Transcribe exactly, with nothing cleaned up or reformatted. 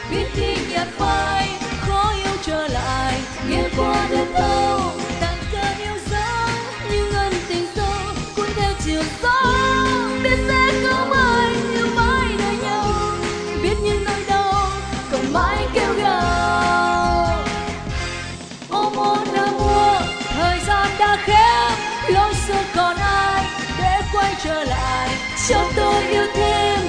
biết khi nhạt phai khó yêu trở lại, nghe qua đơn thâu tặng cơn yêu dấu như ân tình sâu cuốn theo chiều gió. Biết sẽ không ai yêu mãi đời nhau, biết những nỗi đau còn mãi kêu gào. Ôm hôn nở mùa thời gian đã khép, lối xưa còn ai để quay trở lại cho tôi yêu thêm.